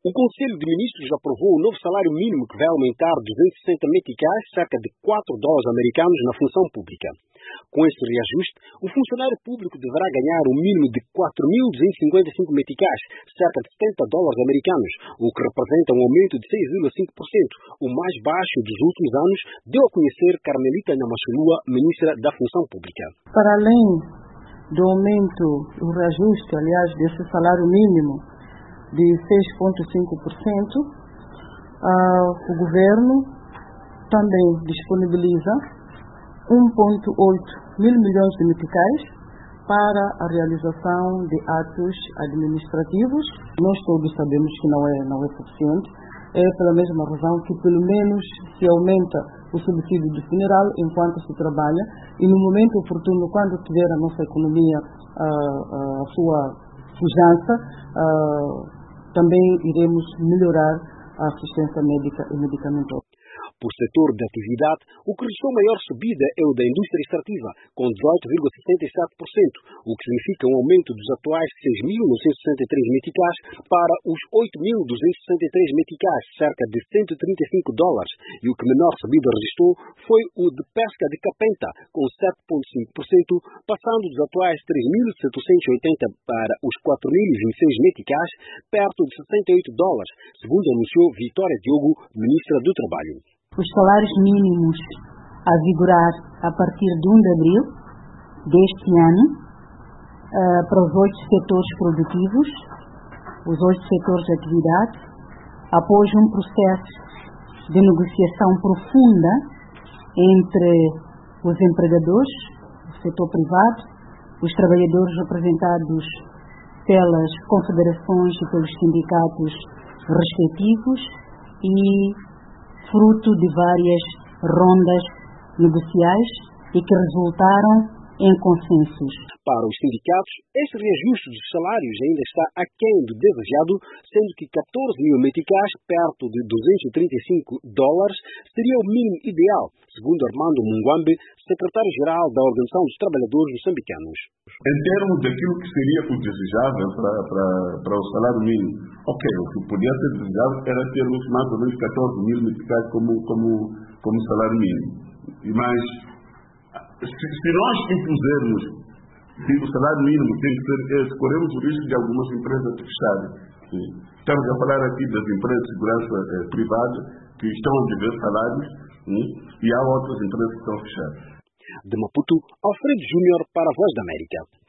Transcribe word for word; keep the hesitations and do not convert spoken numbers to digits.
O Conselho de Ministros aprovou o novo salário mínimo que vai aumentar duzentos e sessenta meticais, cerca de quatro dólares americanos na função pública. Com este reajuste, o funcionário público deverá ganhar um mínimo de quatro mil duzentos e cinquenta e cinco meticais, cerca de setenta dólares americanos, o que representa um aumento de seis vírgula cinco por cento, o mais baixo dos últimos anos, deu a conhecer Carmelita Namachulua, ministra da Função Pública. Para além do aumento, o reajuste, aliás, desse salário mínimo, de seis vírgula cinco por cento, uh, o governo também disponibiliza um vírgula oito mil milhões de meticais para a realização de atos administrativos. Nós todos sabemos que não é, não é suficiente, é pela mesma razão que pelo menos se aumenta o subsídio do funeral enquanto se trabalha e no momento oportuno, quando tiver a nossa economia uh, uh, a sua pujança, uh, também iremos melhorar a assistência médica e medicamentosa. Por setor de atividade, o que registrou maior subida é o da indústria extrativa, com dezoito vírgula sessenta e sete por cento, o que significa um aumento dos atuais seis mil novecentos e sessenta e três meticais para os oito mil duzentos e sessenta e três meticais, cerca de cento e trinta e cinco dólares, e o que menor subida registrou foi o de pesca de capenta, com sete vírgula cinco por cento, passando dos atuais três mil setecentos e oitenta para os quatro mil e vinte e seis meticais, perto de sessenta e oito dólares, segundo anunciou Vitória Diogo, ministra do Trabalho. Os salários mínimos a vigorar a partir de um de abril deste ano uh, para os oito setores produtivos, os oito setores de atividade, após um processo de negociação profunda entre os empregadores, o setor privado, os trabalhadores representados pelas confederações e pelos sindicatos respectivos e fruto de várias rondas negociais e que resultaram em consensos. Para os sindicatos, este reajuste dos salários ainda está aquém do desejado, sendo que catorze mil meticais, perto de duzentos e trinta e cinco dólares, seria o mínimo ideal, segundo Armando Mungwambe, secretário-geral da Organização dos Trabalhadores Moçambicanos. Em termos daquilo que seria o desejável para, para, para o salário mínimo, ok, o que podia ser desejável era termos mais ou menos catorze mil meticais como, como, como salário mínimo. Mas, se, se nós impusermos que o salário mínimo tem que ser esse, corremos o risco de algumas empresas fecharem. Sim. Estamos a falar aqui das empresas de segurança eh, privada que estão a dever salários, sim, e há outras empresas que estão fechadas. De Maputo, Alfredo Júnior para a Voz da América.